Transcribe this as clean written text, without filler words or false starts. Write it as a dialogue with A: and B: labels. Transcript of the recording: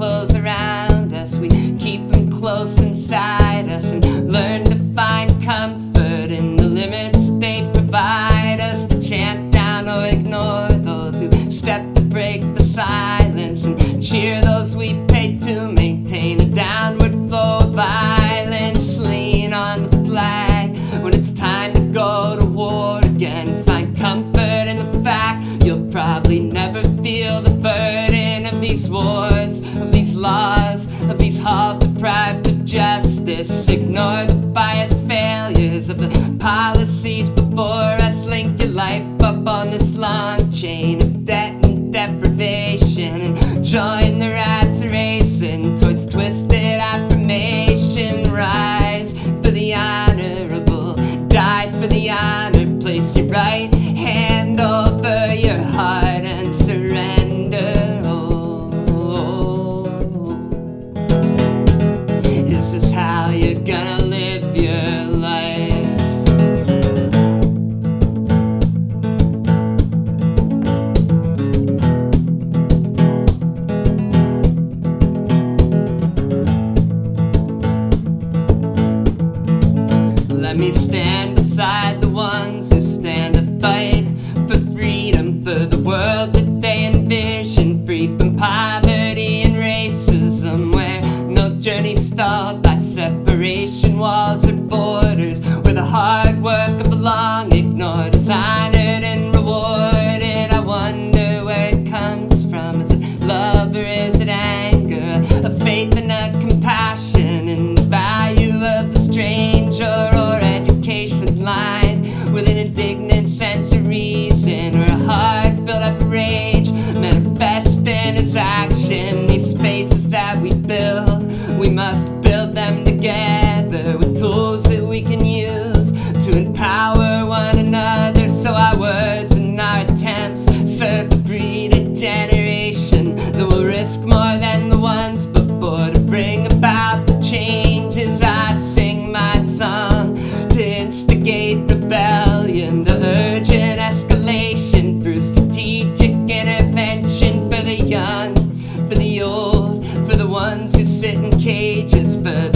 A: close around us. We keep them close inside us and learn to find comfort in the limits they provide us. To chant down or ignore those who step to break the silence, and cheer those we pay to maintain a downward flow of violence. Lean on the flag when it's time to go to war again. Find comfort in the fact you'll probably never feel the burden of these wars, of these laws, of these halls deprived of justice. Ignore the biased failures of the policies before us. Link your life up on this long chain of debt and deprivation, and join the rats racing towards twisted affirmation. Rise for the honorable, die for the honor. Place your right hand over your heart and surrender. Oh, this is how you're gonna live your life. Let me stand beside the ones who stand to fight for freedom, for the world that they envision, free from poverty and racism, where no journey's stalled by separation walls or borders, where the hard work of the long ignored is honored and rewarded. I wonder where it comes from. Is it love or is it anger? A faith and a compassion in the value of the stranger, or education line with an indignant sense of reason, or a heart built up rage manifest in its action. These spaces that we build, we must build them together with tools that we can use to empower one another, so our words and our attempts serve to breed a generation that will risk more than the ones before to bring about the changes. I sing my song to instigate rebellion, the urgent escalation through strategic intervention, for the young, for the old, for the ones who sit in cages, for